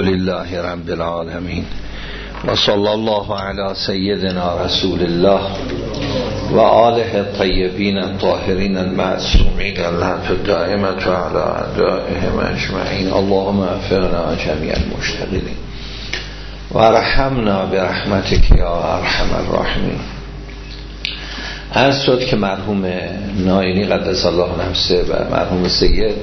لله رب العالمين و صلی الله علی سیدنا رسول الله و آله الطیبین الطاهرین المعصومین اللعنة الدائمة علی اعدائهم اجمعین. اللهم وفقنا جمیع المشتغلین و ارحمنا برحمتک یا ارحم الراحمین. عرض شد که مرحوم ناینی قدس الله نفسه و مرحوم سید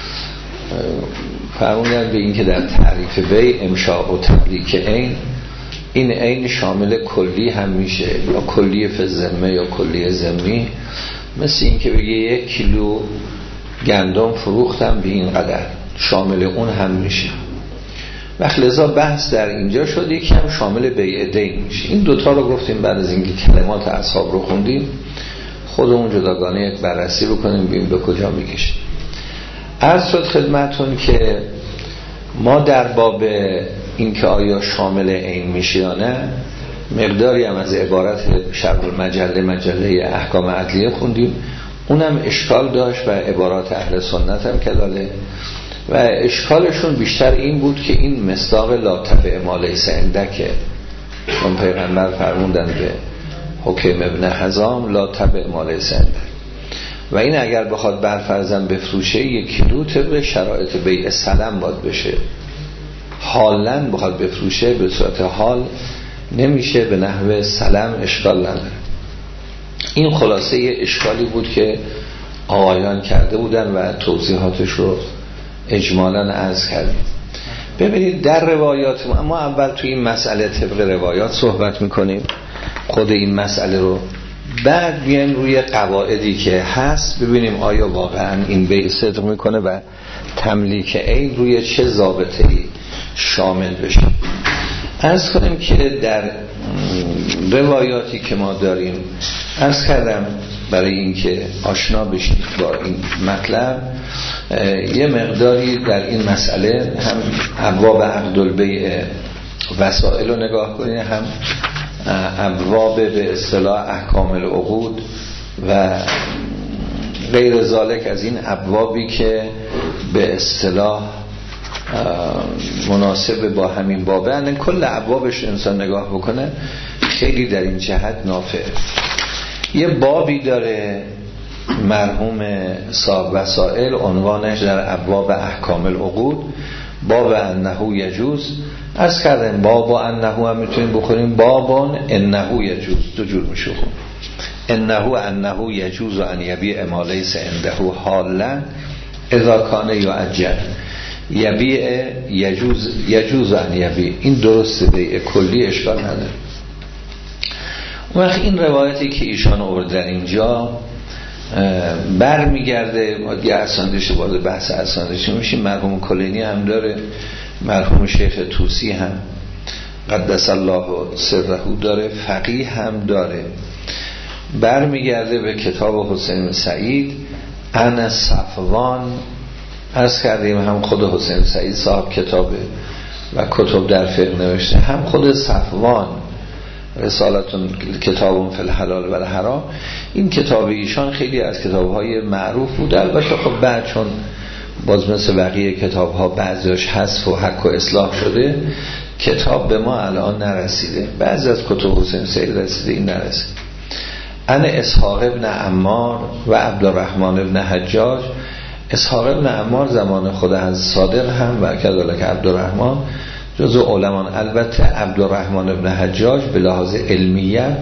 فرمودن به این که در تعریف بی امشاء و تملیک عین، این عین شامل کلی هم میشه یا کلی فزمه یا کلی ضمنی، مثل این که بگه 1 کیلو گندم فروختم به این قدر، شامل اون هم میشه. وقت لذا بحث در اینجا شد یکی هم شامل بیع دین میشه. این دوتا رو گفتیم بعد از اینکه کلمات اصحاب رو خوندیم خودمون جداگانه یک بررسی بکنیم ببینیم به کجا میکشه. عرض شد خدمتون که ما در باب این که آیا شامل عین میشه یا نه مقداری هم از عبارت شرح مجله احکام عدلیه خوندیم، اونم اشکال داشت و عبارات اهل سنت هم کلاله و اشکالشون بیشتر این بود که این مصداق لا تبع ما لیس عندک، اون پیغمبر فرمودن به حکیم ابن حزام لا تبع ما لیس عندک، و این اگر بخواد برفرضاً بفروشه 1 کیلو طبق شرایط بیع سلم باید بشه، حالاً بخواد بفروشه به صورت حال نمیشه، به نحو سلم اشکال نداره. این خلاصه اشکالی بود که آقایان کرده بودن و توضیحاتش رو اجمالاً عرض کردیم. ببینید در روایات ما اول توی این مسئله طبق روایات صحبت میکنیم خود این مسئله رو، بعد بیایم روی قواعدی که هست ببینیم آیا واقعا این بیع صدق میکنه و تملیک عین روی چه ضابطه‌ای شامل بشه. عرض کنیم که در روایاتی که ما داریم، عرض کردم برای اینکه آشنا بشید با این مطلب یه مقداری در این مسئله هم ابواب عقد البیع وسائل رو نگاه کنید، هم ابواب به اصطلاح احکام العقود و غیر ذالک از این ابوابی که به اصطلاح مناسب با همین بابه، الان کل ابوابش انسان نگاه بکنه خیلی در این جهت نافع. یه بابی داره مرحوم صاحب وسائل عنوانش در ابواب احکام العقود باب انه یجوز، از کردن باب انه هم میتونیم بخوریم بابان انه یجوز، دو جور میشه خون انه یجوز و ان یبیع ما لیس عنده حالا اذا کان یعجل یبیع یجوز ان یبیع، این درسته بیع کلی اشکال نداره. اون وقت این روایتی که ایشان آوردن اینجا بر میگرده دیگه اساندش وارد بحث اساندش میشیم. مرحوم کلینی هم داره، مرحوم شیخ توسی هم قدس الله سره داره، فقیه هم داره. بر میگرده به کتاب حسین سعید ان صفوان، عرض کردیم هم خود حسین سعید صاحب کتابه و کتب در فقه نوشته، هم خود صفوان رسالتون کتابون فی الحلال و الحرام. این کتاب ایشان خیلی از کتابهای معروف بوده، البته خب بعد چون باز مثل بقیه کتابها بعضیش حذف و حک و اصلاح شده کتاب به ما الان نرسیده، بعضی از کتب حسین سعید رسیده این نرسیده. ان اسحاق ابن عمار و عبدالرحمن ابن حجاج، اسحاق ابن عمار زمان خود از صادق هم و کذالک عبدالرحمن جزو علمان، البته عبدالرحمن ابن حجاج به لحاظ علمیت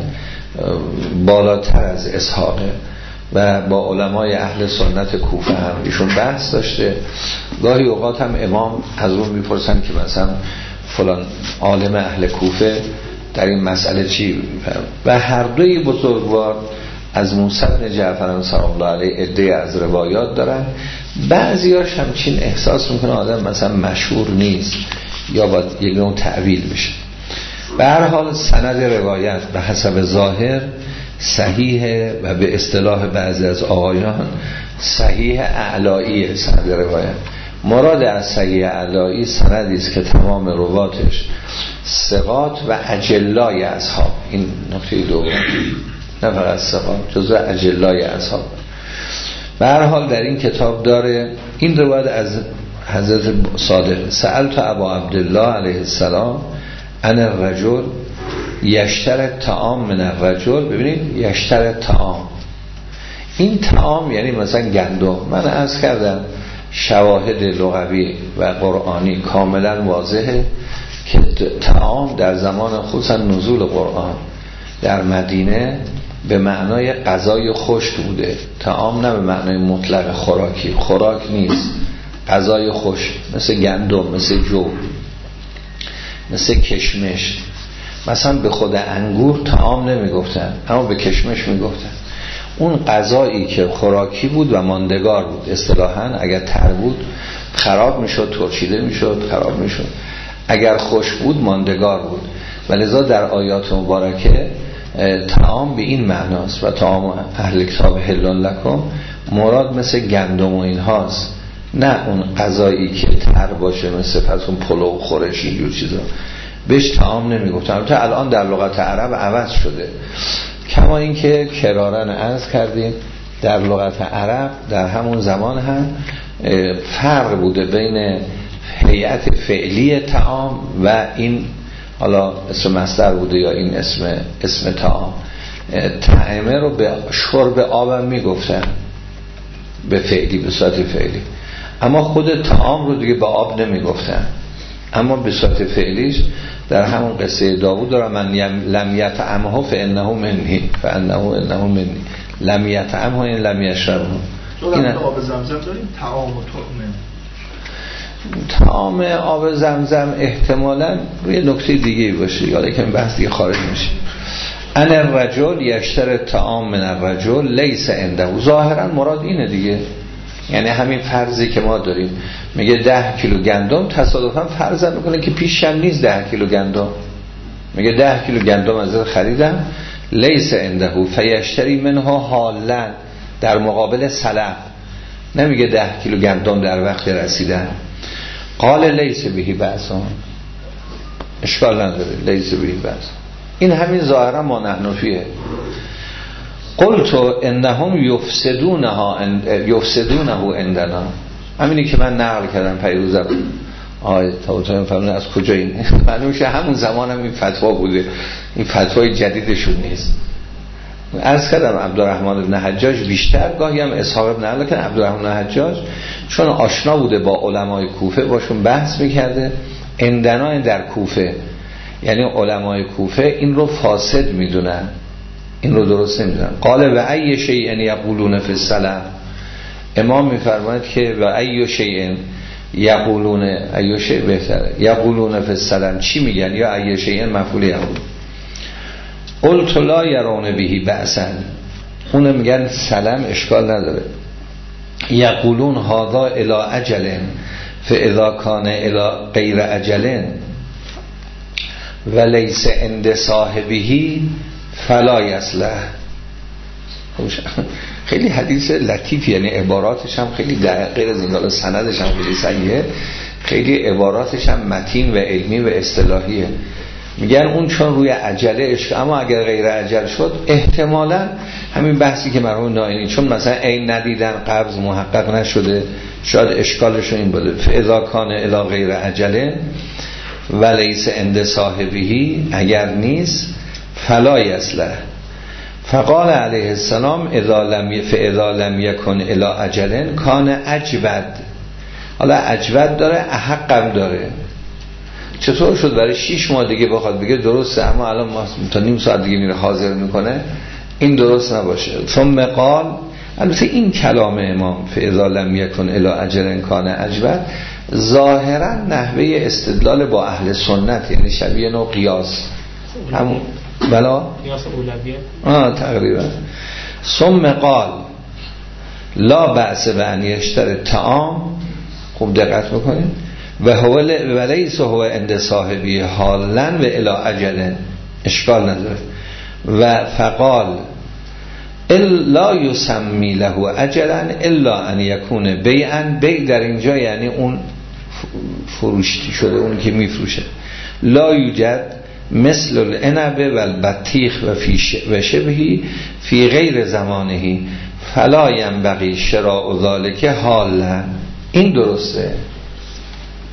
بالاتر از اسحاقه و با علمای اهل سنت کوفه هم ایشون بحث داشته. گاهی اوقات هم امام از اون میپرسن که مثلا فلان عالم اهل کوفه در این مسئله چی میفهم، و هر دوی بزرگوار از موسی بن جعفر سلام الله علیه عده از روایات دارن. بعضیاش همچین احساس میکنه آدم مثلا مشهور نیست یا باید یک نوع تعویل بشه. به هر حال سند روایت به حسب ظاهر صحیحه و به اصطلاح بعضی از آقایان صحیح اعلایی. سند روایت مراد از صحیح اعلایی سندی است که تمام رواتش ثقات و اجلای اصحاب، این نکته دوم، نه فقط ثقات، جزو اجلای اصحاب. به هر حال در این کتاب داره این روایت از حضرت صادق سألت ابا عبدالله علیه السلام عن الرجل یشتر طعام من الرجل. ببینید یشتر طعام، این طعام یعنی مثلا گندم. من عرض کردم شواهد لغوی و قرآنی کاملا واضحه که طعام در زمان خصوصا نزول قرآن در مدینه به معنای غذای خشک بوده. طعام نه به معنای مطلق خوراکی، خوراک نیست، غذای خشک، مثل گندم، مثل جو، مثل کشمش. مثلا به خود انگور طعام نمی گفتن، اما به کشمش می گفتن. اون غذایی که خوراکی بود و ماندگار بود، اصطلاحاً اگر تر بود خراب می شد، ترشیده می شد، خراب می شد. اگر خشک بود ماندگار بود. ولذا در آیات مبارکه طعام به این معناست و طعام اهل کتاب حل لکم مراد مثل گندم و این هاست، نه اون غذایی که تر باشه مثل پس اون پلو خورش اینجور چیزا. بهش طعام نمیگفتن. البته الان در لغت عرب عوض شده، کما اینکه کرارن عرض کردیم در لغت عرب در همون زمان هم فرق بوده بین هیئت فعلی طعام و این حالا اسم مصدر بوده یا این اسم طعام. طعمه رو به شرب آبم میگفتن، به فعلی، به صورت فعلی. اما خود طعام رو دیگه به آب نمیگفتن، اما به صورت فعلیش در همون قصه داوود داره من لم یطعمه فانه منی منی لم یطعمه این لم یشربه. این آب زمزم داریم طعام و طعام آب زمزم احتمالاً روی نکته دیگه باشه، یاده که این بحث دیگه خارج میشه. ان الرجل یشتر طعام من الرجل لیس عنده. ظاهرا مراد اینه دیگه، یعنی همین فرضی که ما داریم میگه 10 کیلو گندم، تصادفاً فرض میکنه که پیشم نیست 10 کیلو گندم، میگه 10 کیلو گندم ازت خریدم، لیس عنده فیشتری منها حالا، در مقابل سلف. نمیگه 10 کیلو گندم در وقت رسیدن. قال لیس بهی بأسون، اشکال نداره، لیس بهی بأس. این همین ظاهرا ما نحنفیه. قلت انهم یفسدونه عندنا. همینی که من نقل کردم پیروزم تا فهمون از کجا این معلوم شه همون زمان هم این فتوا بوده، این فتوای جدیدشون نیست. عرض کردم عبدالرحمن بن حجاج بیشتر، گاهی هم اسحاق بن عبد، که عبدالرحمن بن حجاج چون آشنا بوده با علمای کوفه باشون بحث میکرده. عندنا در کوفه، یعنی علمای کوفه این رو فاسد میدونن، این رو درست نمیدونن. قال و ای شیء یقولون فی السلام، امام میفرماید که و ای شیء یقولون، ای شیء بهتره، یقولون فی السلام چی میگن، یا ای شیء مفعول یقول. قلت لا یرون بهی بأسا، اون میگن سلام اشکال نداره. یقولون هذا الی اجل فاذا کان الی غیر اجل و لیس عند صاحبه فلا یصلح. خیلی حدیث لطیف، یعنی عباراتش هم خیلی دقیق از این، حالا سندش هم خیلی صحیحه، خیلی عباراتش هم متین و علمی و اصطلاحیه. میگن اون چون روی عجله اما اگر غیر عجل شد احتمالاً همین بحثی که مرحوم نائینی چون مثلا عین ندیدن قبض محقق نشده، شاید اشکالش این بوده. فاذا کان الی غیر عجل و لیس عند صاحبه، اگر نیست فلا یصلح. فقال علیه السلام فاذا لم یکن الی اجل کان اجود. حالا اجود داره، احقم داره. چطور شد برای 6 ماه دیگه بخواد بگه درسته اما الان ما تا نیم ساعت دیگه میره حاضر میکنه، این درست نباشه. ثم قال، البته این کلام امام فاذا لم یکن الی اجل کان اجود ظاهرا نحوه استدلال با اهل سنت، یعنی شبیه نوع قیاس، همون بلا قیاس اولویه تقریبا. ثم قال لا بأس بأن یشتری طعام، خوب دقت میکنید، و هو ولیس هو عند صاحبی حالا و الی اجل، اشکال نداره. و فقال الا یسمی له اجلا الا ان یکون بیعا. بیع در اینجا یعنی اون فروشتی شده، اون که میفروشه. لا یوجد مثل العنب و البطیخ و شبهی فی غیر زمانهی فلا ینبغی شراء ذلک حالا. این درسته،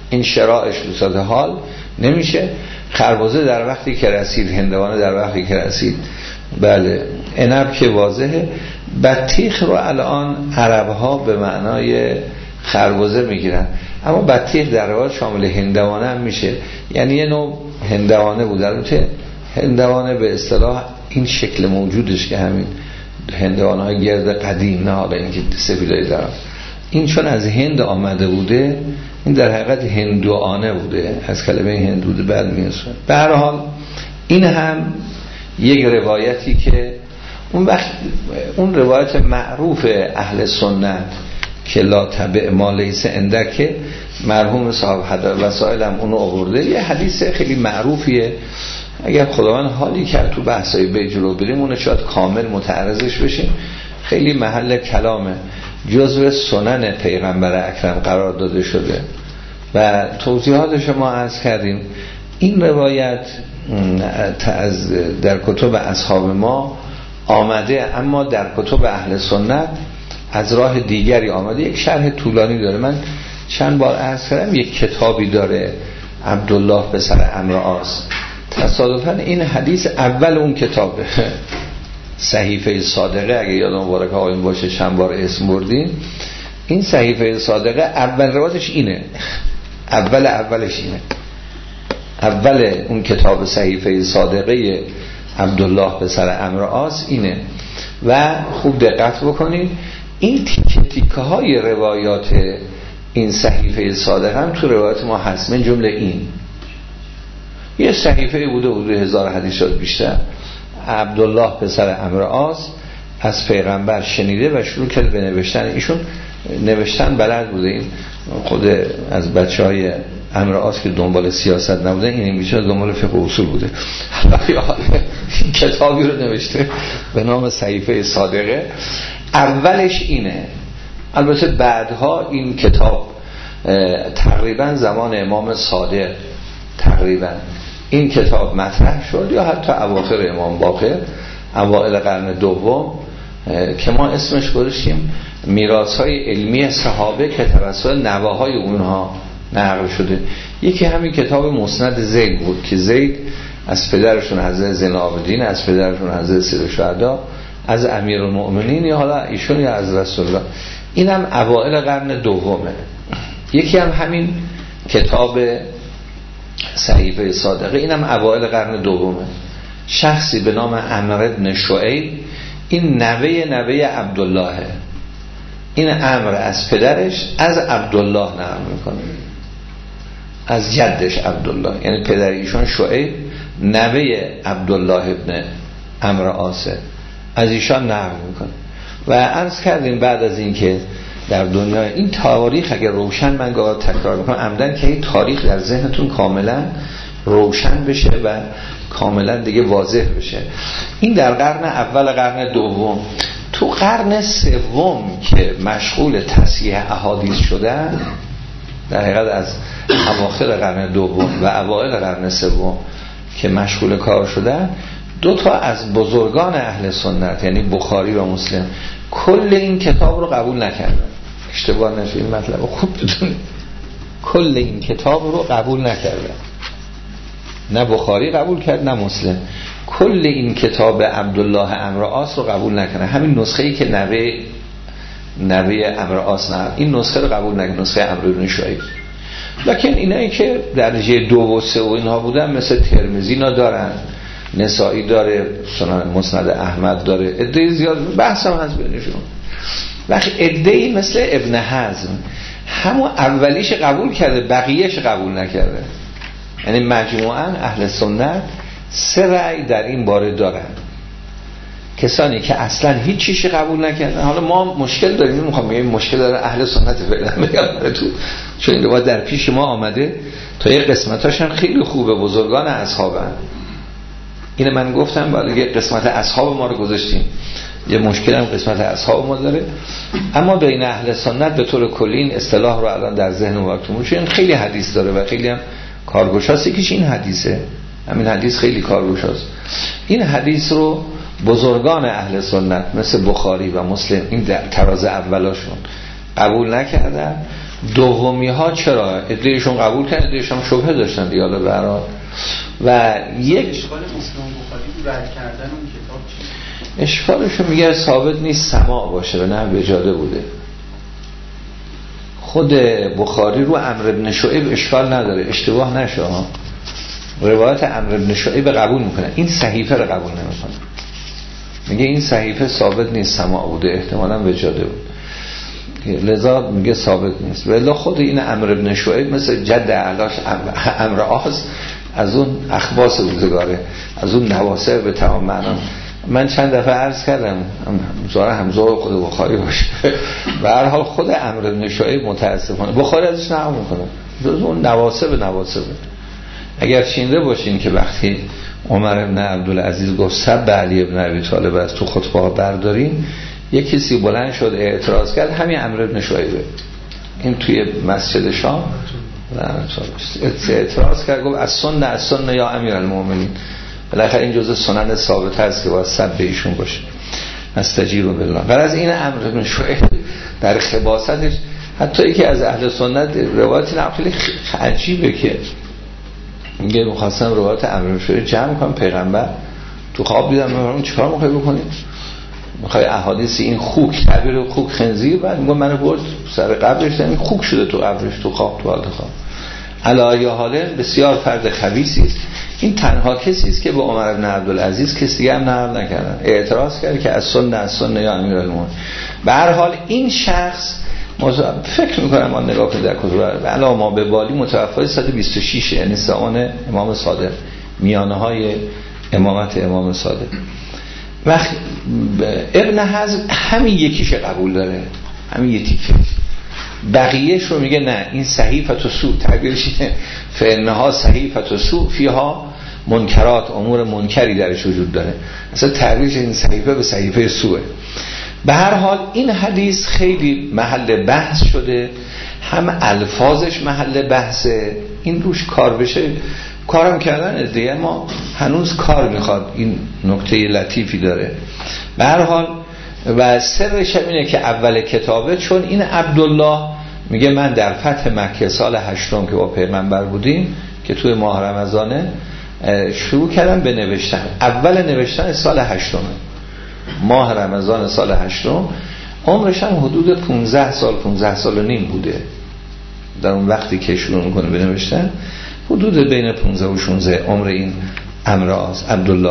این شراعش به صورت حال نمیشه. خربزه در وقتی که رسید، هندوانه در وقتی که رسید، بله. عنب که واضحه. بطیخ رو الان عربها به معنای خربزه میگیرن، اما بطیخ در واقع شامل هندوانه هم میشه، یعنی یه نوع هندوانه بود. البته هندوانه به اصطلاح این شکل موجودش که همین هندوانه های گرد قدیم، نه حالا اینکه سفیدای دارن، این چون از هند آمده بوده، این در حقیقت هندوانه بوده، از کلمه هندوده بعد میرسه. به هر حال این هم یک روایتی که اون وقت اون روایت معروف اهل سنت که لا تبع ما لیس عندک، مرحوم صاحب حد وسائل هم اونو آورده، یه حدیث خیلی معروفیه. اگر خداوند حالی کرد تو بحثای به جلو بریم اون شاید کامل متعرضش بشیم، خیلی محل کلامه، جزو سنن پیغمبر اکرم قرار داده شده و توضیحاتش ما عرض کردیم. این روایت در کتب اصحاب ما آمده، اما در کتب اهل سنت از راه دیگری آمده، یک شرح طولانی داره. من چند بار عرض کردم یک کتابی داره عبدالله پسر عمرو عاص، تصادفاً این حدیث اول اون کتابه، صحیفه صادقه، اگه یادم مبارک آقایون باشه چند بار اسم بردیم. این صحیفه صادقه اول روایتش اینه، اولش اینه، اول اون کتاب صحیفه صادقه عبدالله پسر عمرو عاص اینه. و خوب دقت بکنید این تیکه های روایات این صحیفه صادقه هم تو روایات ما هست. من جمله این یه صحیفه بوده 1000 حدیث شد بیشتر، عبدالله پسر عمرو عاص از پیغمبر شنیده و شروع کرد به نوشتن. ایشون نوشتن بلد بوده، این خود از بچهای عمرو عاص که دنبال سیاست نبوده، این بیشتر دنبال فقه اصول بوده. این کتابی رو نوشته به نام صحیفه صادقه، اولش اینه. البته بعدها این کتاب تقریبا زمان امام صادق تقریبا این کتاب مطرح شد، یا حتی اواخر امام باقر، اوائل قرن دوم، که ما اسمش گذاشتیم میراث‌های علمی صحابه که توسط نواهای اونها نقل شده. یکی همین کتاب مسند زید بود که زید از پدرشون حضرت زین العابدین، از پدرشون حضرت سید الشهدا، از امیرالمؤمنین، یا حالا ایشون یا از رسول الله. اینم اوائل قرن دومه. یکی هم همین کتاب صحیفه صادقه، اینم اوائل قرن دومه. شخصی به نام عمرو بن شعیب، این نوه عبدالله، این عمرو از پدرش از عبدالله نقل میکنه، از جدش عبدالله، یعنی پدر ایشون شعیب نوه عبدالله ابن عمرو عاصه، از ایشان نقل میکنه. و عرض کردیم بعد از این که در دنیا این تاریخ اگر روشن، من گاه تکرار میکنم عمدن که این تاریخ در ذهنتون کاملا روشن بشه و کاملا دیگه واضح بشه. این در قرن اول قرن دوم. تو قرن سوم که مشغول تصحیح احادیث شدن، در حقیقت از اواخر قرن دوم و اوایل قرن سوم که مشغول کار شدن، دو تا از بزرگان اهل سنت یعنی بخاری و مسلم کل این کتاب رو قبول نکردن. اشتباه نشه این مطلب رو خوب بدونید، کل این کتاب رو قبول نکردن، نه بخاری قبول کرد نه مسلم. کل این کتاب عبدالله عمرو عاص رو قبول نکنه. همین نسخه‌ای که نوه عمرو عاص نه، این نسخه رو قبول نکنه، نسخه عمرو بن شعیب. لکن اینایی که درجه 2 و 3 و اینها بودن مثل ترمذی اینا دارن، نسائی داره، سنن مسند احمد داره، عده زیاد بحث هم هست بینشون. وقتی عده‌ای مثل ابن حزم همون اولیش قبول کرده، بقیهش قبول نکرده. یعنی مجموعاً اهل سنت 3 رأی در این باره دارن. کسانی که اصلا هیچ چیزی قبول نکردن. حالا ما مشکل داریم، میخوام بگم مشکل داره اهل سنت فعلا بگم تو، چون این روایت در پیش ما آمده تا یه قسمتاش هم خیلی خوبه، بزرگان اصحابن. اینه من گفتم باید یه قسمت اصحاب ما رو گذاشتیم، یه مشکل هم قسمت اصحاب ما داره. اما بین اهل سنت به طور کلی این اصطلاح رو الان در ذهن ما تو چون خیلی حدیث داره و خیلی هم کارگوشاست. یکیش این حدیثه، همین حدیث خیلی کارگوشاست. این حدیث رو بزرگان اهل سنت مثل بخاری و مسلم، این در تراز اولاشون قبول نکردن. دومی ها چرا ادعیشون قبول کردن، ادعیشون شبهه داشتن دیگه. حالا برای و یک اشکال مسلم بخاری رد کردن اون کتاب چیه؟ اشکالشو میگه ثابت نیست سماع باشه، به نه وجاده بوده. خود بخاری رو عمرو بن شعیب اشکال نداره، اشتباه نشه ها، روایت عمرو بن شعیب قبول میکنه، این صحیفه رو قبول نمیکنه. میگه این صحیفه ثابت نیست سماع بوده، احتمالاً وجاده بود، لذا میگه ثابت نیست. ولی خود این عمرو بن شعیب مثل جد اعلاش عمرو عاص از اون اخباس روزگاره، از اون نواسع به تمام معنا. من چند دفعه عرض کردم زاره همزه خود بخاری باشه. به هر حال خود عمرو بن شعیب متاسفانه بخاری ازش نقل میکنه، اون نواسع به نواسع. اگر شینده باشین که وقتی عمر بن عبدالعزیز گفت سب علی بن ابی طالب از تو خطبه ها بردارین، یک کسی بلند شد اعتراض کرد، همین عمرو بن شعیبه، این توی مسجد شام اعتراض کرد، گفت از سنه یا امیرالمومنین، بالاخره این جزء سنن ثابت هست که باید سب ایشون باشه، استجیر بالله. غیر از این عمرو بن شعیب در خباثتش حتی یکی از اهل سنت روایت نقلی عجیبه که میگه می‌خواستم روایت عمرو بن شعیب جمع کنم، پیغمبر تو خواب دیدم، میگم چیکار می‌خوای بکنی؟ میخوای احادیث این خوک، تعبیر خوک خنزیر، بعد میگه منو برد سر قبرش، این خوک شده تو قبرش، تو خواب، تو حال خواب. علایه حاله بسیار فرد خبیثی است. این تنها کسی است که به عمر بن عبدالعزیز کسی دیگه هم نقل نکردن، اعتراض کرد که از سنه یا امیرالمومنین. به هر حال این شخص فکر میکنم ما نگاه کنیم در کتب علا ما به بالی متوفای 126 یعنی سعان امام صادق، میانه های امامت امام صادق. وقت ابن حزم همین یکیش قبول داره، همین یکیش، بقیهش رو میگه نه این صحیفه سو، تعبیرش اینه فانها صحیفه سو فیها منکرات، امور منکری درش وجود داره، اصلا تعبیرش این صحیفه به صحیفه سوه. به هر حال این حدیث خیلی محل بحث شده، هم الفاظش محل بحثه، این روش کار بشه، کارم کردن دیگه، ما هنوز کار میخواد، این نکته لطیفی داره. به هر حال و سرش اینه که اول کتابه، چون این عبدالله میگه من در فتح مکه سال 8 که با پیغمبر بودیم که توی ماه رمضانه شروع کردم به نوشتن، اول نوشتن سال 8 ماه رمضان سال 8، عمرش هم حدود 15 سال و نیم بوده در اون وقتی که شروع میکنه به نوشتن، حدود بین 15 و 16 عمر این امراض عبدالله.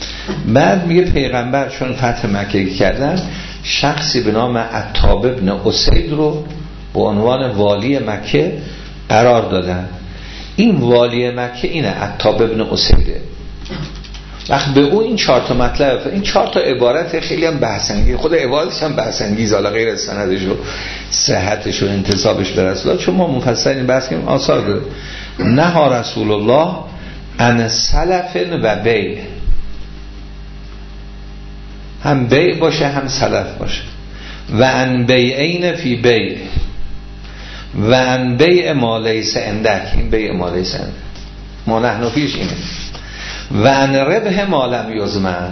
بعد میگه پیغمبر چون فتح مکه کردن، شخصی به نام عتاب ابن اسید رو به عنوان والی مکه قرار دادن. این والی مکه اینه، عتاب ابن اسیده. وقت به اون این 4 تا مطلب، این 4 تا عبارت خیلی هم بحث‌انگیز، خود عبارتش هم بحث‌انگیز، حالا غیر از سندش و صحتش و انتسابش به رسول الله، چون ما مفصل این بحث کردیم، آثار داره. نهى رسول الله عن سلف و بیع، هم بیع باشه هم سلف باشه، و عن بیعین فی بیع، و عن بیع ما لیس عندک، این بیع ما لیس عندک ما نحن فیش اینه، و عن ربح ما لم یضمن.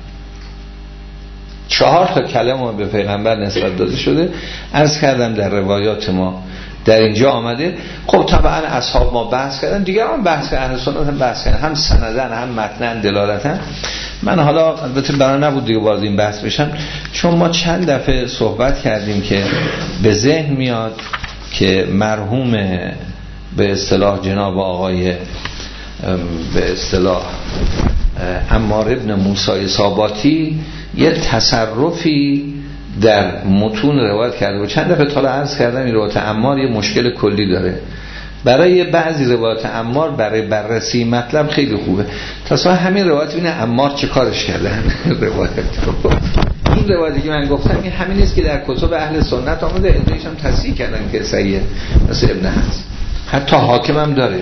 4 تا کلمه به پیغمبر نسبت داده شده. عرض کردم در روایات ما در اینجا آمده. خب طبعا اصحاب ما بحث کردن، دیگران بحث کردن، اهل سنت هم بحث کردن، هم سندن هم متنن دلالتن. من حالا البته برای نبود دیگه وارد این بحث بشم، چون ما چند دفعه صحبت کردیم که به ذهن میاد که مرحوم به اصطلاح جناب آقای به اصطلاح عمار ابن موسی ساباتی یه تصرفی در متون روایت کرده و چند دفعه تا عرض کردم این روایت عمار یه مشکل کلی داره. برای بعضی روایت عمار برای بررسی مطلب خیلی خوبه. تا همین روایت ببینه عمار چه کارش کردن. روایت این روایتی که من گفتم این همین است که در کتب اهل سنت آمده، ادعیش هم تصحیح کردن که صحیحه، مثل ابن حزم. حتی حاکم هم داره،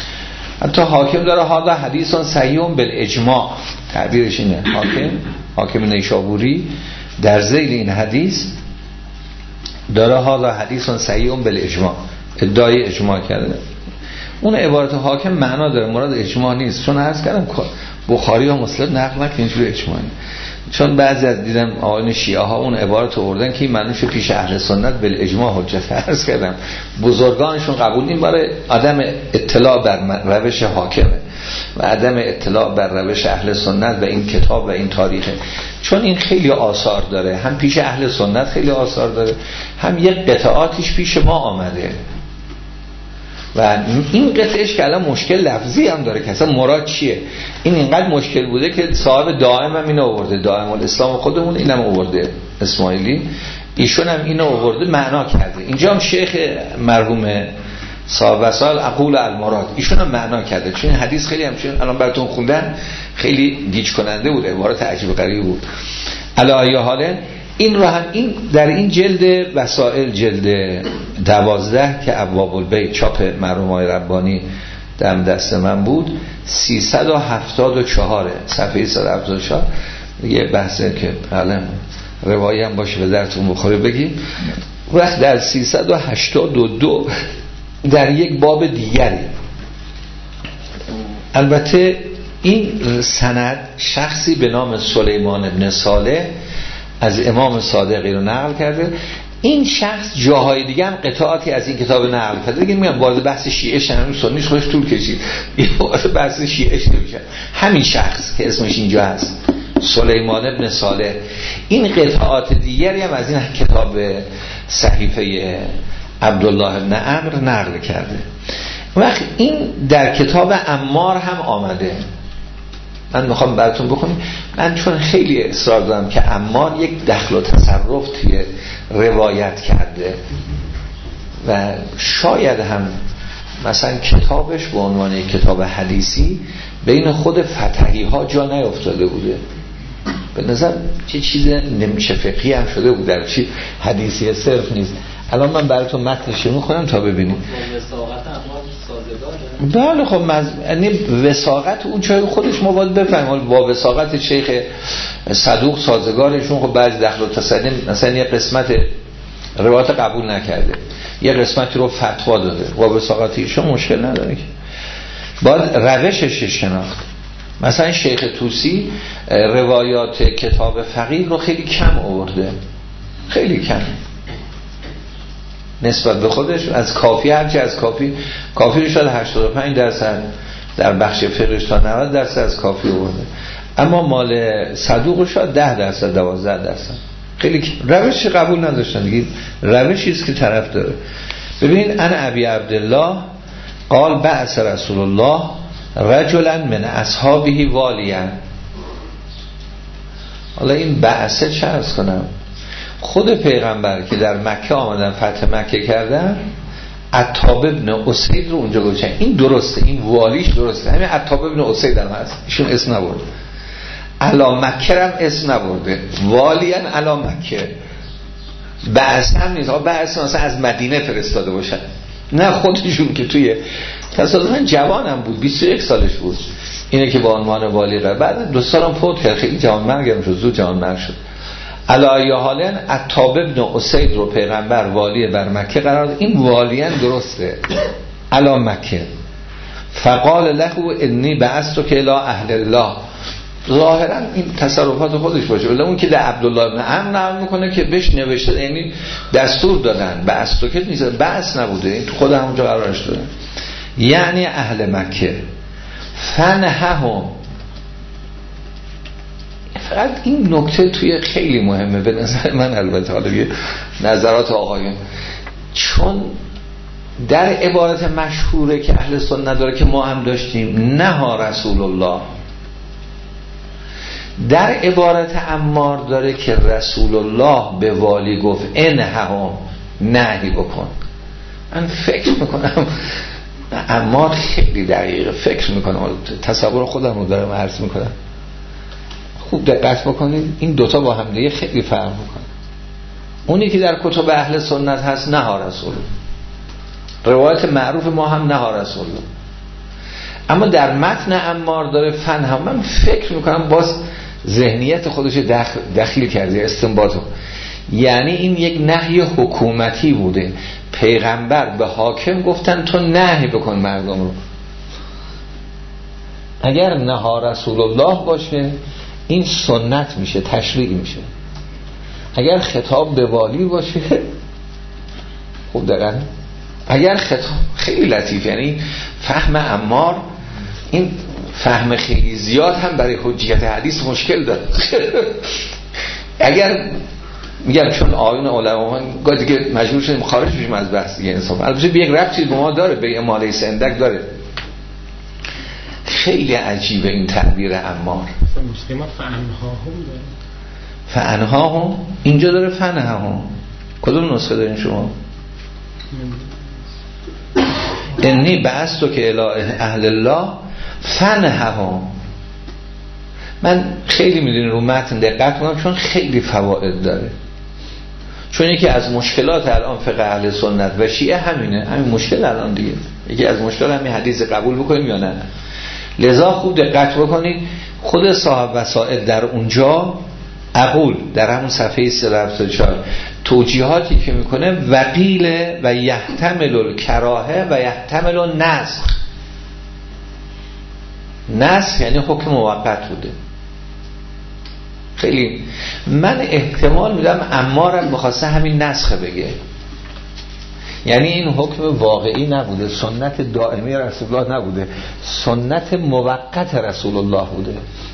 حالا حدیث صحیح بالاجماع، تعبیرش اینه. حاکم نیشابوری در ذیل این حدیث داره حالا حدیث صحیح بالاجماع، ادعای اجماع کرده. اون عبارت حاکم معنا داره، مراد اجماع نیست. چون عرض کردم بخاری و مسلم نقل نکنه اینجوری اجماعی، چون بعضی از دیدم آقایون شیعه ها اون عبارت آوردن که این معنیش پیش اهل سنت بالاجماع حجت. عرض کردم بزرگانشون قبول این برای عدم اطلاع بر روش حاکمه و عدم اطلاع بر روش اهل سنت و این کتاب و این تاریخه. چون این خیلی آثار داره، هم پیش اهل سنت خیلی آثار داره، هم یک قطعاتش پیش ما آمده و این قطعش که الان مشکل لفظی هم داره که اصلا مراد چیه. این اینقدر مشکل بوده که صاحب دائم هم اینو آورده، دائم الاسلام خودمون اینم آورده اسماعیلی، ایشون هم اینو آورده معنا کرده. اینجا هم شیخ مرحوم صاحب وسائل اقول المراد ایشون هم معنا کرده. چون این حدیث خیلی همچنین الان براتون خوندن خیلی گیج کننده بود، عبارت عجیب غریب بود. علی ای حال این رو هم این در این جلد وسائل جلد 12 که ابواب البیت چاپ مرحوم آقای ربانی دم دست من بود 374 صفحه 374 یه بحثه که قلم روایی هم باشه به درتون بخوره بگیم. وقت در 382 در یک باب دیگری، البته این سند شخصی به نام سلیمان ابن صالح از امام صادقی رو نقل کرده. این شخص جاهای دیگه هم قطعاتی از این کتاب نقل کرده. دیگه میگم وارد بحث شیعه شدن سنیش خودش طول کشید، یه وارد بحث شیعه شده میشه. همین شخص که اسمش اینجا هست سلیمان ابن صالح این قطعات دیگری هم از این کتاب صحیفه عبدالله ابن عمرو نقل کرده. وقت این در کتاب عمار هم آمده. من میخوام براتون بکنم، من چون خیلی اصرار دارم که عمار یک دخل و تصرف توی روایت کرده و شاید هم مثلا کتابش به عنوان یک کتاب حدیثی بین خود فتحی ها جا نیفتاده بوده. به نظر چه چیز نمیشه فقهی هم شده بود، در چی حدیثی صرف نیست. الان من براتون متنش میخونم تا ببینید. وثاقت عمار سازگاره. بله خب یعنی وثاقت اون چه خودش ما باید بفهمیم با وثاقت شیخ صدوق سازگارشون. خب بعضی دخل و تصدیم مثلا یه قسمت روایت قبول نکرده، یه قسمتی رو فتوا داده، با وثاقت ایشون مشکل نداره که باید روشش شناخت. مثلا شیخ طوسی روایات کتاب فقیه رو خیلی کم آورده، خیلی کم نسبت به خودش. از کافی هرچی از کافی رو شاید 85% در بخش فقهش تا 90% از کافی آورده، اما مال صدوق شاید 10% 12%. خیلی روشی قبول نداشتن دیگه، روشی است که طرف داره. ببین انا ابی عبدالله قال بعث رسول الله رجلا من اصحابه والیا. حالا این بعثه چه عرض کنم، خود پیغمبر که در مکه آمدن فتح مکه کردن عتاب ابن اسید رو اونجا گذاشتن. این درسته، این والیش درسته، همین عتاب ابن اسید هم هست، ایشون اسم نبرده، علا مکه هم اسم نبرده، والین علا مکه. بعث هم نیست، بعث مثلا از مدینه فرستاده باشن، نه خودشون که توی تصادفاً جوانم بود 21 سالش بود اینه که با عنوان والی قرار، بعد 2 سالم فوت کرد، خیلی جوان مرگم شد، زود جوان مرگ شد. علی حالن عتاب ابن اسید رو پیغمبر والی بر مکه قرار داد. این والیان درسته علی مکه. فقال له انی بعثتک الی اهل الله. ظاهرا این تصرفات خودش باشه، ولی اون که در عبدالله ابن عمرو نقل میکنه که بهش نوشته، یعنی دستور دادن، بعثتک نیست، بعث نبوده، این تو خود همونجا قرارش داده، یعنی اهل مکه. فنههم. فقط این نکته توی خیلی مهمه به نظر من، البته حالا یه نظرات آقایون، چون در عبارت مشهوره که اهل سنت داره که ما هم داشتیم نها رسول الله، در عبارت عمار داره که رسول الله به والی گفت انهم، نهی بکن. من فکر میکنم عمار خیلی دقیقه فکر میکنم، تصور خودم رو دارم عرض میکنم، خوب دقت بکنید این دوتا با هم دیگه خیلی فرق میکنه. اونی که در کتب اهل سنت هست نها رسول، روایت معروف ما هم نها رسول، اما در متن عمار داره فن هم. من فکر میکنم باز ذهنیت خودش دخیل کرده، استنباطو، یعنی این یک نهی حکومتی بوده. پیغمبر به حاکم گفتن تو نهی بکن مردم رو. اگر نهی رسول الله باشه این سنت میشه، تشریع میشه. اگر خطاب به والی باشه خوب دقیقا، اگر خطاب خیلی لطیف، یعنی فهم عمار این فهم خیلی زیاد هم برای حجیت حدیث مشکل داره. اگر میگم چون آیون علما گاهی دیگه مجبور شدیم خارج بشیم از بحث دیگه انصاف، البته به یک ربطی به ما داره، به مالی سندک داره. خیلی عجیبه این تعبیر عمار. مسلمان فعنها هم داره، فعنها هم اینجا داره، فنها هم کدوم نسخه دارین شما؟ انی بعثتو که الی اهل الله فنها هم. من خیلی میدونی رو متن دقت کنم چون خیلی فواید داره، چون یکی از مشکلات الان فقه اهل سنت و شیعه همین مشکل الان دیگه، یکی از مشکلات همین حدیث قبول بکنیم یا نه. لذا خوب دقت بکنید خود صاحب وسائل در اونجا اقول در همون صفحه 374 توجیهاتی که میکنه وقیل و یحتمل الکراهه و یحتمل النسخ. نسخ یعنی حکم موقت بوده. خیلی من احتمال میدم عمارم بخواسته همین نسخه بگه، یعنی این حکم واقعی نبوده، سنت دائمی رسول الله نبوده، سنت موقت رسول الله بوده.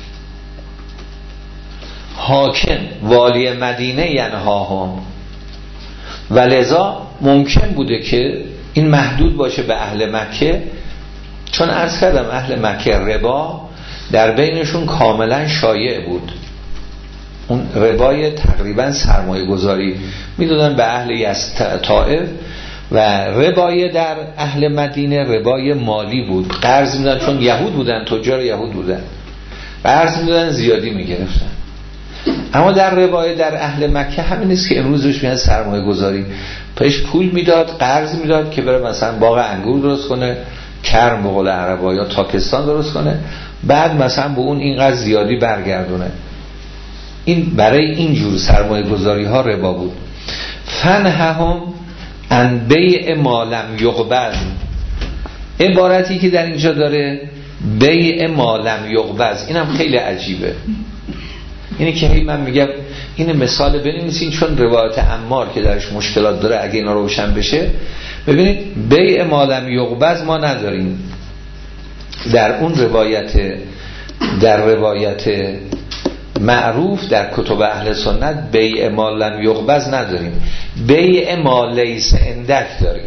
حاکم والی مدینه ینهاهم و لذا ممکن بوده که این محدود باشه به اهل مکه، چون عرض کردم اهل مکه ربا در بینشون کاملا شایع بود. اون ربای تقریبا سرمایه گذاری میدادن به اهل طائف و ربای در اهل مدینه ربای مالی بود، قرض میدادن چون یهود بودن، تجار یهود بودن، قرض میدادن زیادی میگرفتن. اما در ربای در اهل مکه همین نیست که امروزش میاد سرمایه گذاری، پیش پول میداد، قرض میداد که بره مثلا باغ انگور درست کنه، کرم به قول عربا یا تاکستان درست کنه، بعد مثلا به اون اینقدر زیادی برگردونه. این برای اینجور سرمایه گذاری ها ربا بود. فنهم ان بیع ما لم یقبض، عبارتی که در اینجا داره بیع ما لم یقبض، اینم خیلی عجیبه. اینی که من میگم این مثال بنویسین چون روایت عمار که درش مشکلات داره اگه اینا روشن بشه. ببینید بیع ما لم یقبض ما نداریم در اون روایت، در روایت معروف در کتب اهل سنت بیع ما لم یقبض نداریم، بیع ما لیس عندک داریم.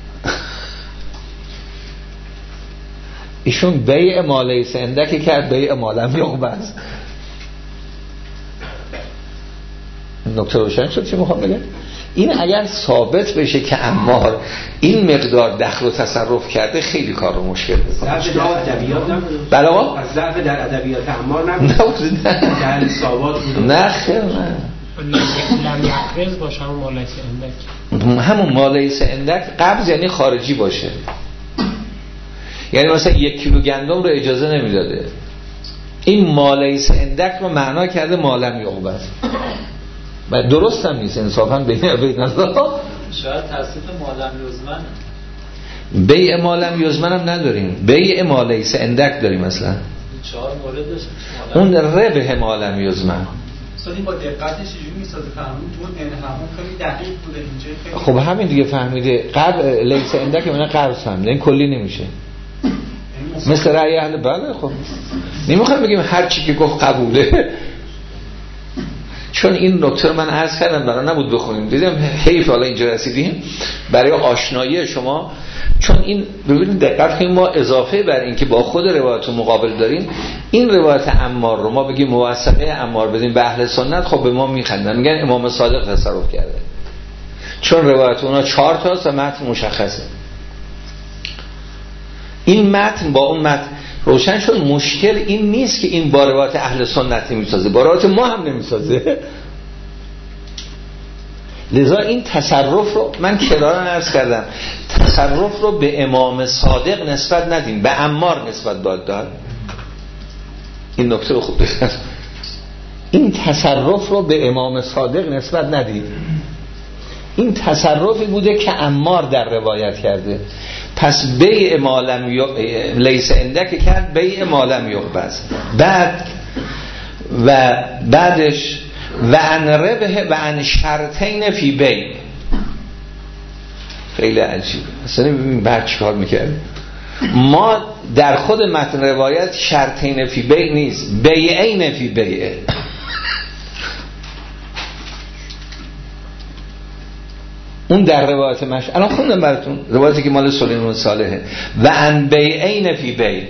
ایشون بیع ما لیس عندک کرد بیع ما لم یقبض. نکته روشن شد چی میخوام بگم؟ این اگر ثابت بشه که عمار این مقدار دخل و تصرف کرده خیلی کار رو مشکل میکنه. ضعف در ادبیات نبود. بله آقا؟ از ضعف در ادبیات عمار نبود. در حسابات بود. نه خیر نه. لم یقبض باشه همون مالیس اندک. همون مالیس اندک قبض یعنی خارجی باشه. یعنی مثلا 1 کیلو گندم رو اجازه نمیداده. این مالیس اندک رو معنا کرده مالم یقبض. و درست هم نیست انصافا بین نظر. شاید تصدیق مالم یزمن، بیع مالم یزمن هم نداریم، بیع مالیس اندک داریم. مثلا 4 مورد داشت اون ربح مالم یزمن. اصلا با دقتش چجوری میسازه فهمون تو همون خیلی دقیق بوده اینجا خب خیلی. همین دیگه فهمیده قرب لیس اندک من قرض فهمیده، این کلی نمیشه مثل رأی اهل. بله خب نمیخوام بگیم هر چی که گفت قبوله، چون این نکته من عرض کردم برای نبود بخونیم، دیدم حیف حالا اینجا رسیدیم برای آشنایی شما. چون این ببینید دقت کنیم، ما اضافه بر این که با خود روایت مقابل داریم، این روایت عمار رو ما بگیم موثقه عمار بدیم به اهل سنت، خب به ما میخندن، میگن امام صادق تصرف کرده، چون روایت اونا 4 تاست و متن مشخصه. این متن با اون متن روشن شد. مشکل این نیست که این با روایت اهل سنت نمیسازه، با روایت ما هم نمیسازه. لذا این تصرف رو من کرارن عرض کردم، تصرف رو به امام صادق نسبت ندیم، به عمار نسبت داد. این نکته رو خوب بگم، این تصرف رو به امام صادق نسبت ندید. این تصرفی بوده که عمار در روایت کرده. پس بیع ما لم لیس عندک کرد بیع ما لم یقبض. بعدش و ان ربح و ان شرطین فی بیع. خیلی عجیبه. اصلا ببین بعد چیکار میکرد. ما در خود متن روایت شرطین فی بیع نیست، بیعین فی بیع. اون در روایت الان خوندم براتون روایتی که مال سلیمان صالحه. و ان بیعین فی بیع.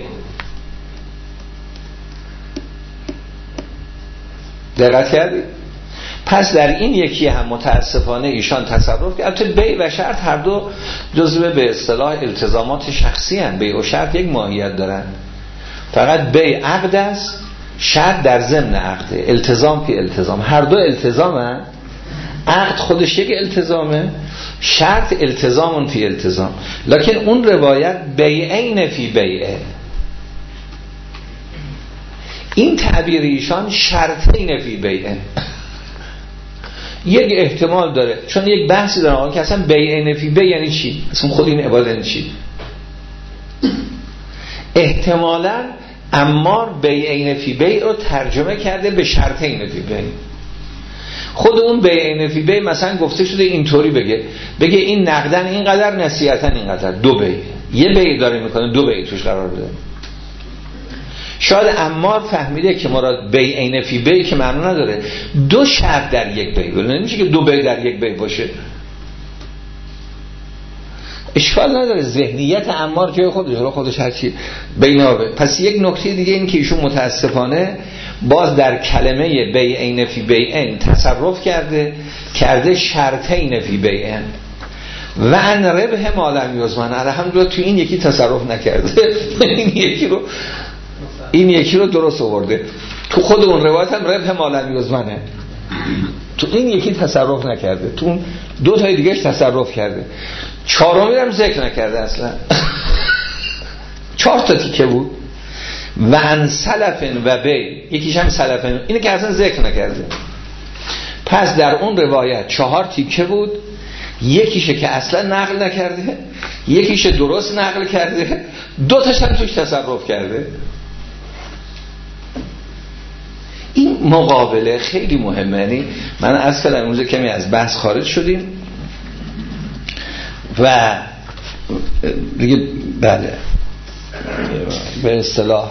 دقت کردید؟ پس در این یکی هم متاسفانه ایشان تصرف کرد. البته بیع و شرط هر دو جزء به اصطلاح التزامات شخصی هستند. بیع و شرط یک ماهیت دارن. فقط بیع عقد است، شرط در ضمن عقده، التزام فی التزام. هر دو التزامن. عقد خودش یک التزامه، شرط التزام فی التزام. لکن اون روایت بیعین فی بیعه، این تعبیر ایشان شرطین فی بیعه. یک احتمال داره، چون یک بحثی داره آقا که اصلا بیعین فی بیع یعنی چی؟ اصلا خود این عبارت یعنی چی؟ احتمالاً عمار بیعین فی بیع رو ترجمه کرده به شرطین فی بیع. خود اون بیعین فی بیع مثلا گفته شده اینطوری بگه این نقدن اینقدر، نصیحتاً اینقدر، دو بیع. یه بیع داره میکنه، دو بیع توش قرار بده. شاید عمار فهمیده که مراد بیعین فی بیع که معنی نداره دو شرط در یک بیع، ولی نمیشه که دو بیع در یک بیع باشه. اشکال نداره، ذهنیت عمار جای خودش هرچی بینابه. پس یک نکته دیگه این که ایشون متاسفانه باز در کلمه بیعین فی بیعین تصرف کرده شرطین فی بیعین و ان ربح ما لم یضمن. الحمدلله تو این یکی تصرف نکرده. این یکی رو درست آورده. تو خود اون روایت هم ربح ما لم یضمنه، تو این یکی تصرف نکرده، تو اون دو تای دیگهش تصرف کرده. چهارمی هم ذکر نکرده اصلا. 4 تا تیکه بود. و ان سلف و بی، یکیش هم سلف، اینه که اصلا ذکر نکرده. پس در اون روایت 4 تیکه بود، یکیشه که اصلا نقل نکرده، یکیش درست نقل کرده، 2 تاش هم توش تصرف کرده. این مقابله خیلی مهمه. یعنی من از کلام امروز کمی از بحث خارج شدیم و دیگه بله به اصطلاح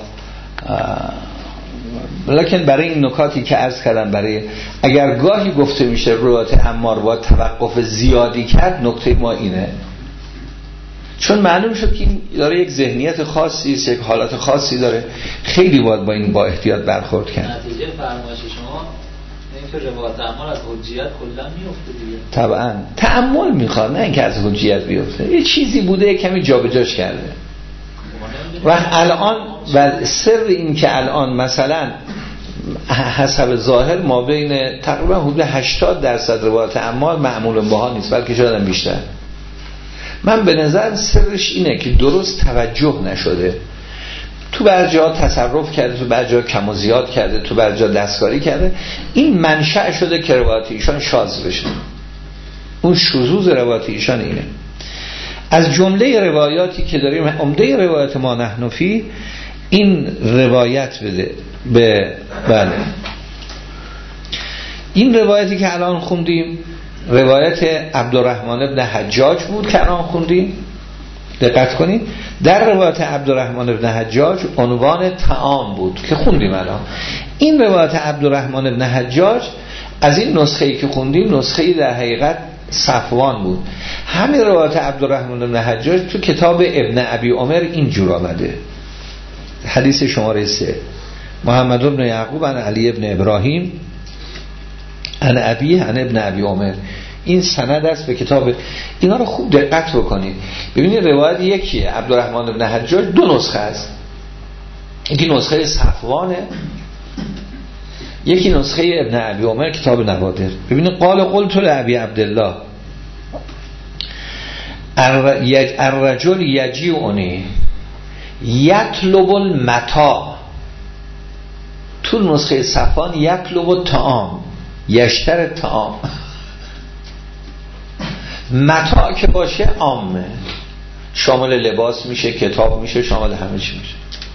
لکن برای این نکاتی که عرض کردم، برای اگر گاهی گفته میشه روایت عمار با توقف زیادی کرد، نکته ما اینه، چون معلوم شد که این داره یک ذهنیت خاصی است، یک حالت خاصی داره، خیلی باید با این با احتیاط برخورد کرد. نتیجه فرمایش شما اینکه روایت عمار از حجیت کلا میفته دیگه. طبعا تأمل میخواد، نه اینکه از حجیت بیفته. یه چیزی بوده کمی جابجاش کرده. و الان و سر این که الان مثلا حسب ظاهر ما بین تقریبا حدود 80% روایت عمار معمول بها نیست، بلکه شاید بیشتر. من به نظر سرش اینه که درست توجه نشده. تو بعضی جا تصرف کرده، تو بعضی جا کم و زیاد کرده، تو بعضی جا دستکاری کرده. این منشأ شده که روایت ایشان شاذ بشه. اون شذوذ روایت ایشان اینه. از جمله روایاتی که داریم، عمده روایت ما نحن فی، این روایت بده بله، این روایتی که الان خوندیم روایت عبدالرحمن ابن حجاج بود که الان خوندیم. دقت کنید در روایت عبدالرحمن ابن حجاج عنوان طعام بود که خوندیم الان. این روایت عبدالرحمن ابن حجاج از این نسخه‌ای که خوندیم نسخه‌ای در حقیقت صفوان بود. همین روایت عبدالرحمن ابن حجاج تو کتاب ابن ابی عمر اینجور آمده. حدیث شماره 3 محمد بن یعقوب عن علی ابن ابراهیم عن ابی عن ابن ابی عمر. این سند است به کتاب. اینا رو خوب دقت بکنید ببینید روایت یکیه. عبدالرحمن ابن حجاج 2 نسخه است، یکی نسخه صفوانه، یکی نسخه ابن ابی عمر کتاب نوادر. ببینید قال قلت لابی عبدالله الرجل یجیعنی یطلب المتاع. تو نسخه صفوان یطلب الطعام، یشتر الطعام. متاع که باشه عامه، شامل لباس میشه، کتاب میشه، شامل همه چی میشه.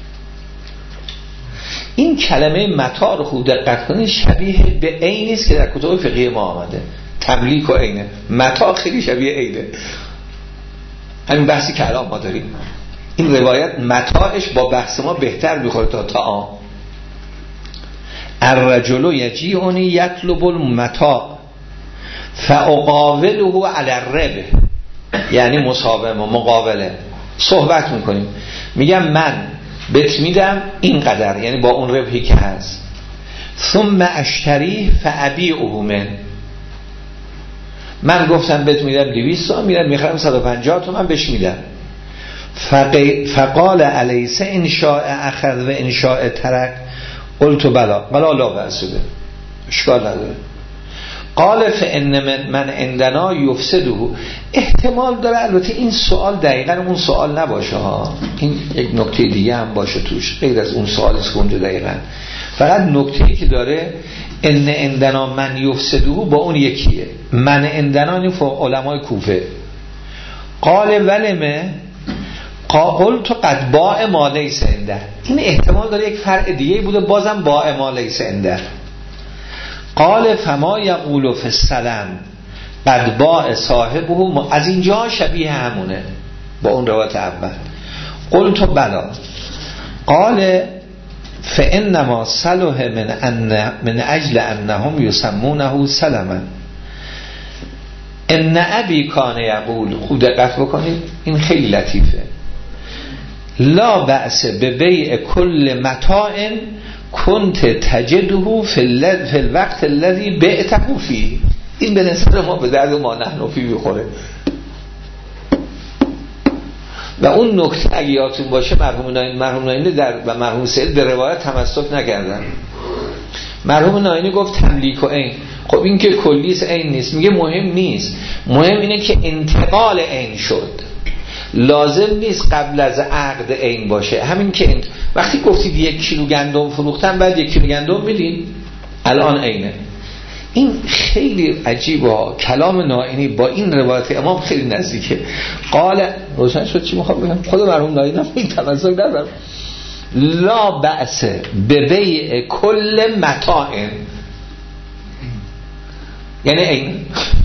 این کلمه متاع رو خوب دقت کنید، شبیه به عینی است که در کتب فقهی ما آمده، تملیک و عینه. متاع خیلی شبیه عینه، همین بحثی که الان ما داریم. این روایت متاعش با بحث ما بهتر میخوره تا طعام. الرجل یجیعنی یطلب المتاع فاقاوله علی الربح، یعنی مساومه و مقابله، صحبت میکنیم، میگم من بهت میدم اینقدر، یعنی با اون ربحی که هست، ثم اشتریه فابیعه من گفتم بهت میدم 200 تومن، میرم میخرم 150 تومن بهش میدم. فقال الیس ان شاء اخذ و ان شاء ترک، قلت بلا، قال لا بأس به، اشکال نداره. قال فان من عندنا یفسده. احتمال داره البته این سوال دقیقاً اون سوال نباشه ها، این یک نکته دیگه هم باشه توش غیر از اون سوالی که اونجا دقیقاً، فقط نکته‌ای که داره ان عندنا من یفسده با اون یکیه. من عندنا این فوق علمای کوفه. قال ولمه قلت قد باع ما لیس عنده. این احتمال داره یک فرع دیگه بوده، بازم باع ما لیس عنده. قال فما یقول فی السلم قد باع صاحبه، از اینجا شبیه همونه با اون روایت اول. قلت بلا. قال فانما صلح من اجل انهم یسمونه سلما. ان ابی کان یقول، خود دقت بکنید این خیلی لطیفه، لا بأس ببیع کل متاع کنت تجده فی الوقت الذی بعته فیه. این به نظر ما به درد ما نحن فی میخوره. و اون نکته اگه یادتون باشه مرحوم ناینی و مرحوم سید به روایت تمسک نکردن. مرحوم ناینی گفت تملیک و عین. خب این که کلیس عین نیست، میگه مهم نیست، مهم اینه که انتقال عین شد، لازم نیست قبل از عقد عین باشه. همین که وقتی گفتید 1 کیلو گندم فروختن بعد 1 کیلو گندم میدین، الان عینه. این خیلی عجیبه، کلام ناینی با این روایت امام خیلی نزدیکه. قال روشن شد چی میخوام بگم؟ خود مرحوم ناینی این تمسک ندارم. لا بأس ببیع کل متاع، یعنی این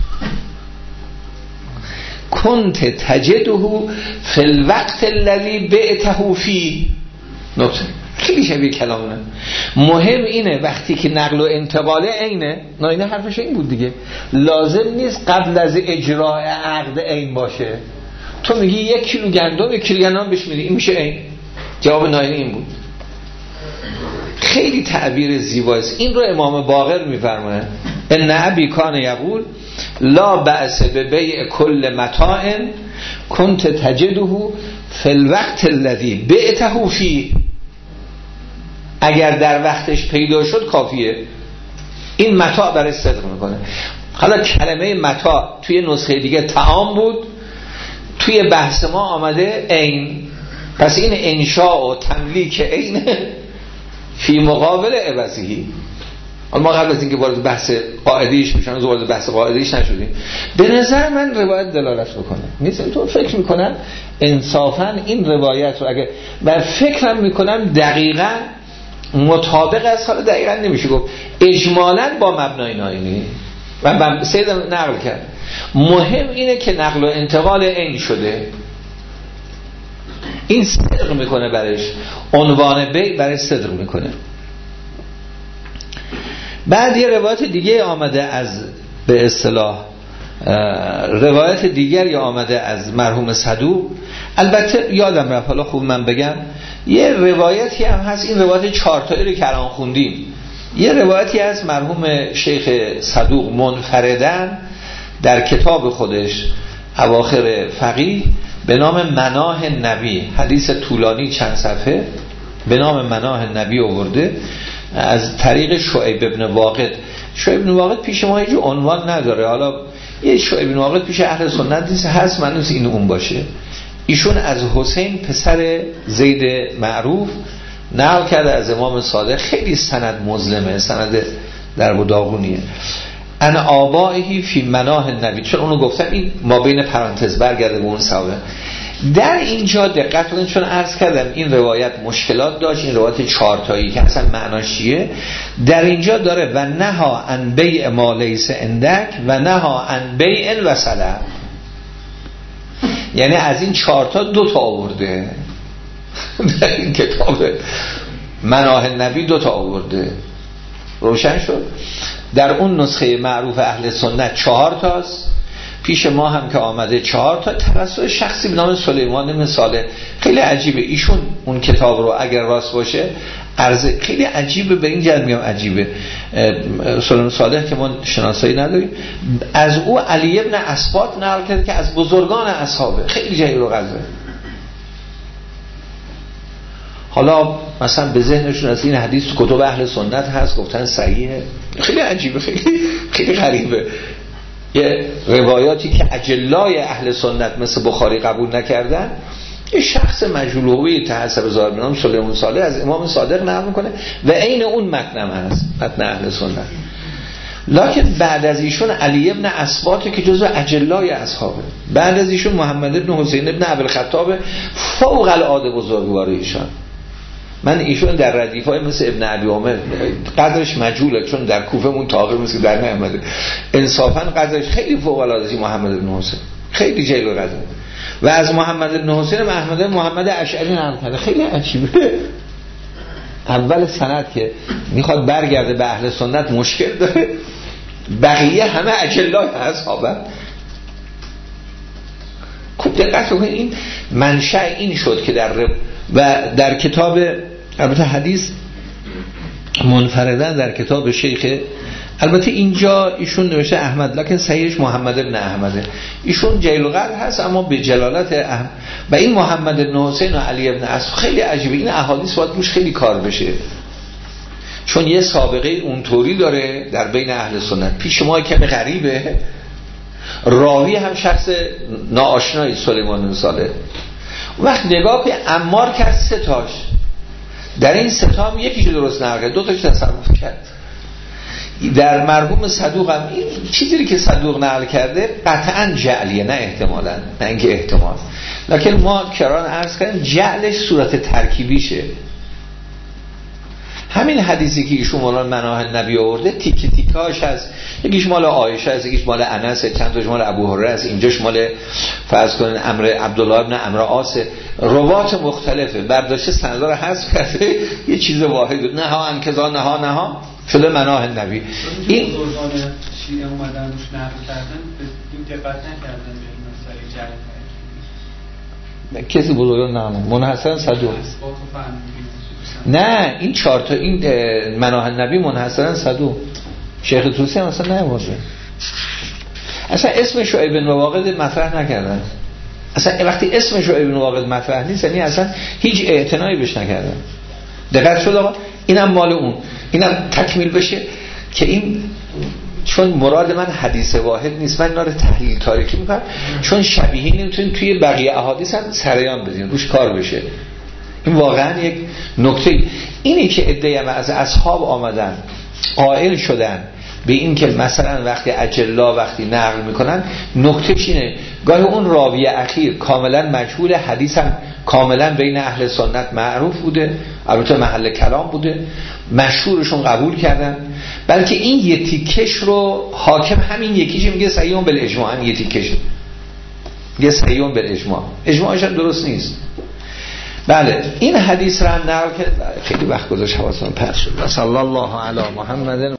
کنت تجده فی الوقت الذی بعته فیه. نکته خیلی شبیه کلامونه. مهم اینه وقتی که نقل و انتقال عینه، ناینه حرفش این بود دیگه، لازم نیست قبل از اجراء عقد عین باشه. تو میگی 1 کیلو گندم 1 کیلو گندم بهش میدی، این میشه عین. جواب ناینه این بود. خیلی تعبیر زیباست. این رو امام باقر میفرمونه، ان ابی کان یقول لا بأس ببیع کل متاع کنت تجده فی الوقت الذی بعته فیه. اگر در وقتش پیدا شد کافیه. این متاع برای صدق میکنه. حالا کلمه متاع توی نسخه دیگه طعام بود، توی بحث ما آمده عین. پس این انشاء و تملیک عین فی مقابل عوضی. ما قبل از اینکه وارد بحث قاعده‌ایش بشیم، وارد بحث قاعده‌ایش نشدیم. به نظر من روایت دلالت بکنه. نیست اینطور فکر میکنم انصافا این روایت رو اگه و فکرم میکنم دقیقاً مطابق است، حالا دقیقاً نمیشه گفت، اجمالاً با مبنای ناینی و سید نقل کرد. مهم اینه که نقل و انتقال عین شده، این صدق میکنه، برش عنوان بی برای صدق میکنه. بعد یه روایت دیگه آمده از به اصطلاح روایت دیگری آمده از مرحوم صدوق، البته یادم رفت، حالا خوب من بگم. یه روایتی هم هست، این روایت 4 تایی رو که الان خوندیم، یه روایتی از مرحوم شیخ صدوق منفردن در کتاب خودش اواخر فقیه به نام مناه نبی، حدیث طولانی چند صفحه به نام مناه نبی آورده از طریق شعیب ابن واقد. شعیب ابن واقد پیش ما هیچ عنوان نداره، حالا یه شعیب ابن واقد پیش اهل سنت هست، منوس این اون باشه. ایشون از حسین پسر زید معروف نقل کرده از امام صادق، خیلی سند مظلمه، سند در بداغونیه. ان آبائه فی مناه النبی، چون اونو گفتم این ما بین پرانتز برگرده به اون ثوابه. در اینجا دقت کنید، چون عرض کردم این روایت مشکلات داشت، این روایت 4 تایی که اصلا معناش چیه. در اینجا داره و نها عن بیع ما لیس عندک و نها عن بیع و سلب، یعنی از این 4 تا 2 تا آورده در این کتاب مناه النبی 2 تا آورده. روشن شد؟ در اون نسخه معروف اهل سنت 4 تاست، پیش ما هم که آمده 4 تا توسط شخصی به نام سلیمان بن صالح. خیلی عجیبه ایشون اون کتاب رو اگر راست باشه عرضه خیلی عجیبه، به این جهت میام عجیبه. سلیمان صالح که ما شناسایی نداریم، از او علی ابن اسباط نقل کرده که از بزرگان اصحابه، خیلی جایی رو غزه. حالا مثلا به ذهنشون از این حدیث تو کتب اهل سنت هست، گفتن صحیحه. خیلی عجیبه، خیلی غریبه. یه روایاتی که اجلای اهل سنت مثل بخاری قبول نکردن، یه شخص مجهولوی تحسب ظاهر به نام سلیمان صالح از امام صادق نقل میکنه و عین اون متنم هست، متن اهل سنت. لکن بعد از ایشون علی ابن اسباط که جزو اجلای اصحابه، بعد از ایشون محمد بن حسین بن ابوالخطاب فوق العاده بزرگوار ایشان. من ایشون در ردیفای مثل ابن ابی عمر قدرش مجهوله، چون در کوفه مون تاقیر مثل در نیامده، انصافا قدرش خیلی فوق العاده محمد بن حسین، خیلی جلیل قدر. و از محمد بن حسین محمد اشعری نقل کرده. خیلی عجیبه، اول سند که میخواد برگرده به اهل سنت مشکل داره، بقیه همه اجلای اصحابه. خوب دقت کنید، این منشأ این شد که در کتاب، البته حدیث منفردن در کتاب شیخ، البته اینجا ایشون نوشته احمد، لکن صحیحش محمد ابن احمده. ایشون جلیل القدر هست اما به جلالت احمد. و این محمد ابن حسین و علی ابن اسب خیلی عجیبه. این احادیث باید روش خیلی کار بشه، چون یه سابقه اونطوری داره در بین اهل سنت. پیش ما کمی غریبه، راوی هم شخص ناآشنایی سلیمان بن صالح. وقت نگاه که عمار کرد 3 تاش، در این 3 تا هم یکیشو درست نقل کرد، 2 تاش تصرف کرد. در مرحوم صدوق هم این چیزی که صدوق نقل کرده قطعا جعلیه، نه احتمالا، نه اینکه احتمال، لکن ما کران عرض کردیم جعلش صورت ترکیبیشه. همین حدیثی که ایشون مولا مناه النبی آورده تیکه تیکاش هست، یکیش مال عایشه است، یکیش مال انس، چند تاش مال ابو هریره است، اینجاش مال فرض کنین عبدالله ابن عمرو عاص. روات مختلفه، برداشته سندها رو حذف کرده یه چیز واحد، نه ها انکذا نه ها شده مناه النبی. این بزرگان شیعه اومدن روش نقل کردن، به این دقت نکردن به این مسئله جعل. کسی بزرگان نقل منحصرا صدوق، نه این 4 تا این مناه النبی منحصرا صدوق. شیخ طوسی هم اصلا نمی‌وازه، اصلا اسم شعیب بن واقد مطرح نکردن. اصلا وقتی اسم شعیب بن واقد مطرح نیست یعنی اصلا هیچ اعتنایی بهش نکردن. دقت شد آقا؟ اینم مال اون، اینم تکمیل بشه که این، چون مراد من حدیث واحد نیست، من اینا رو تحلیل تاریخی میکنم، چون شبیه نمیتونیم توی بقیه احادیث هم سریان بدین روش کار بشه. این واقعا یک نکته. اینی که عده‌ای از اصحاب آمدن قائل شدن به این که مثلا وقتی اجلا وقتی نقل میکنن، نکتهش اینه گاهی اون راوی اخیر کاملا مجهول، حدیث هم کاملا بین اهل سنت معروف بوده، البته محل کلام بوده، مشهورشون قبول کردن، بلکه این یه تیکش رو حاکم همین یکیش میگه صحیحون بالاجماع، هم یه تیکش میگه صحیحون بالاجماع، اجماعش هم درست نیست. بله این حدیث را نقل کرد، خیلی وقت گذاشت حواسم پرت شد. صلی الله علی محمد.